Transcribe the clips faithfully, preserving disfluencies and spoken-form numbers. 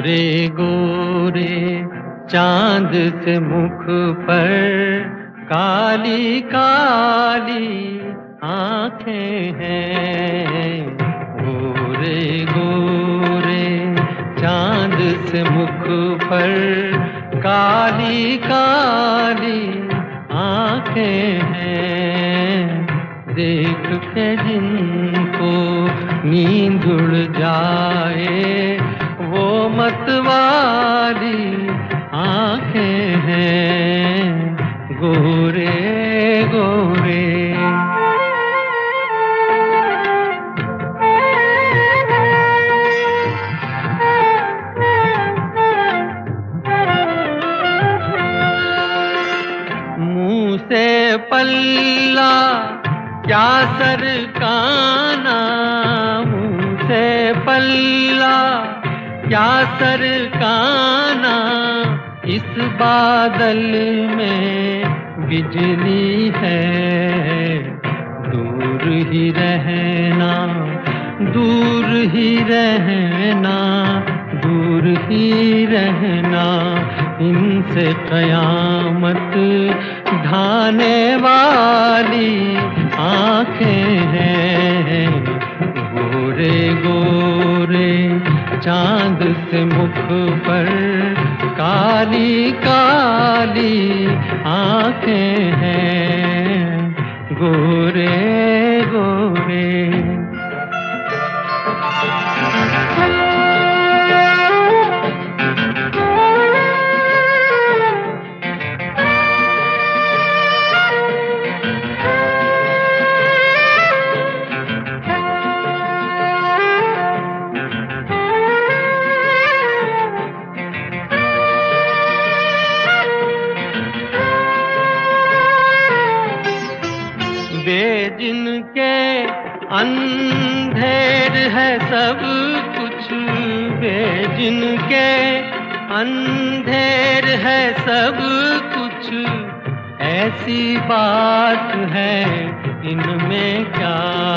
गोरे गोरे चांद से मुख पर काली काली आंखें हैं। गोरे गोरे चांद से मुख पर काली काली आंखें हैं। देख के जिनको नींद उड़ जाए वो मतवाली आंखें हैं। गोरे गोरे मुंह से पल्ला क्या सरकाना, मुंह से पल्ला क्या सरकाना। इस बादल में बिजली है, दूर ही रहना दूर ही रहना दूर ही रहना। इनसे कयामत ढाने वाली आंखें हैं। गोरे गोरे चांद से मुख पर काली काली आंखें हैं। गोरे गोरे वे जिनके अंधेर है सब कुछ, वे जिनके अंधेर है सब कुछ। ऐसी बात है इनमें क्या,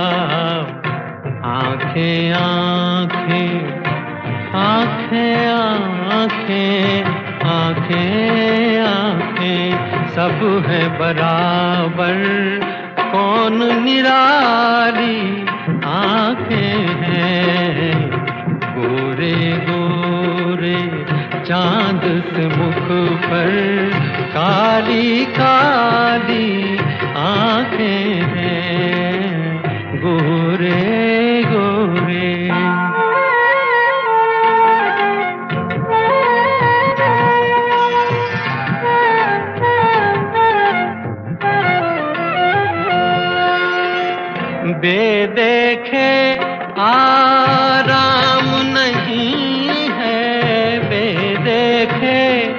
आंखें आंखें आंखें आंखें आंखें आंखें सब है बराबर। कौन निराली आंखें हैं। गोरे गोरे चांद से मुख पर काली काली आंखें हैं। गोरे गोरे बेदेखे आराम नहीं है, बेदेखे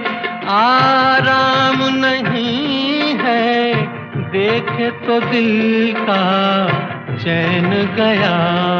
आराम नहीं है। देखे तो दिल का चैन गया।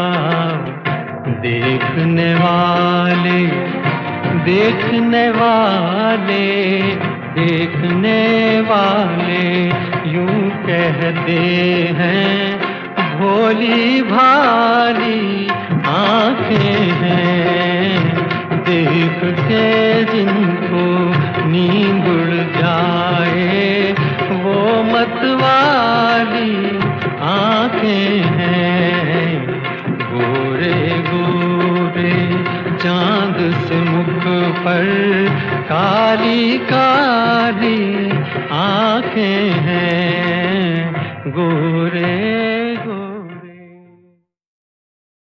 देखने वाले देखने वाले देखने वाले यूं कहते हैं भोली भाली आंखें हैं। देख के जिनको नींद उड़ जाए वो मतवाली आंखें हैं। गोरे गोरे चांद से मुख पर काली काली आंखें हैं।